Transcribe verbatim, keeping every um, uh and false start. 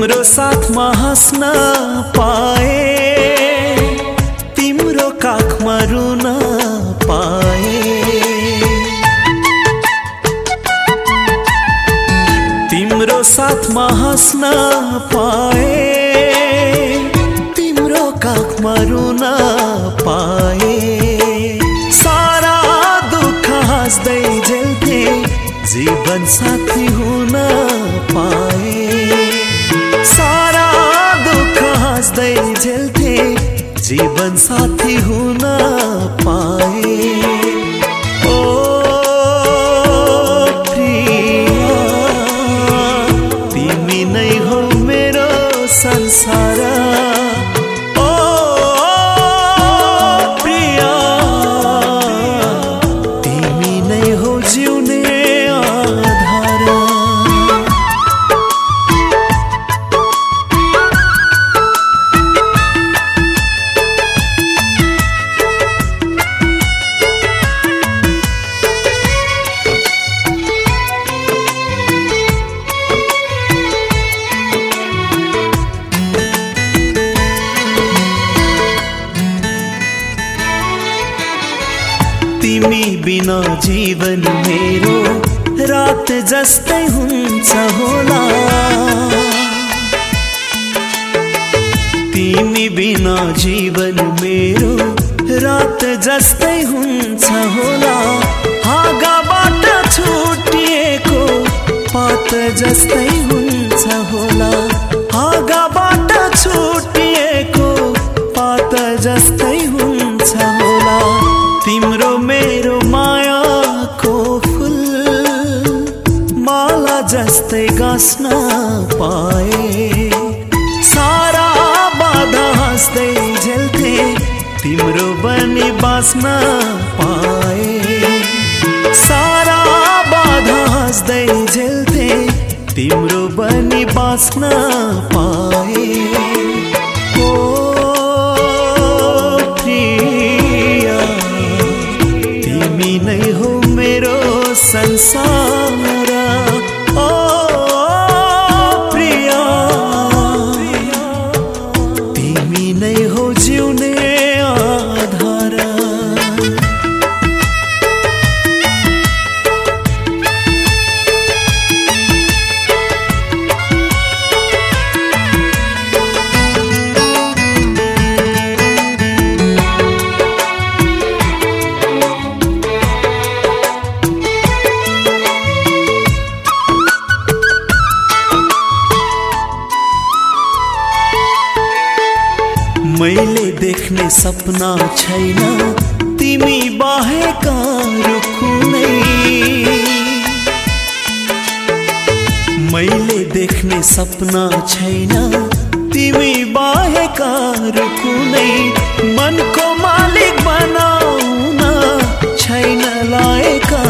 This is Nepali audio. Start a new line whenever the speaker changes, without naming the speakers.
तिम्रो साथमा हाँस्न पाए, तिम्रो काखमा रुन पाए। तिम्रो साथमा हाँस्न पाए, तिम्रो काखमा रुन पाए। सारा दुःख हाँस्दै झेल्थे, जीवन साथी हुन पाए। सारा दुःख हाँस्दै झेल्थे, जीवन साथी हुन पाए। ओ प्रिया, तिमी नै हो मेरो संसार। ओ प्रिया, तिमी नै हो जिउने तिमी बिना जीवन मेरो रात जस्तै हुन्छ होला। तिमी बिना जीवन मेरो रात जस्तै हुन्छ होला। हाँगाबाट छुटिएको पात जस्तै हुन्छ होला। हाँगाबाट छुटिएको पात जस्तै हुन्छ होला। तिम्रो मेरो मायाको फुल माला जस्तै गाँस्न पाए। सारा बाधा हाँस्दै झेल्थे, तिम्रो बनी बाँच्न पाए। सारा बाधा हाँस्दै झेल्थे, तिम्रो बनी बाँच्न पाए। नै हो मेरो संसार। ओ प्रिया, तिमी नै हो जिउने आधार। मैले देख्ने सपना छैन, तिमी बाहेक अरू कुनै। मैले देख्ने सपना छैन, तिमी बाहेक अरू कुनै। मनको मालिक बनाउन छैन लायक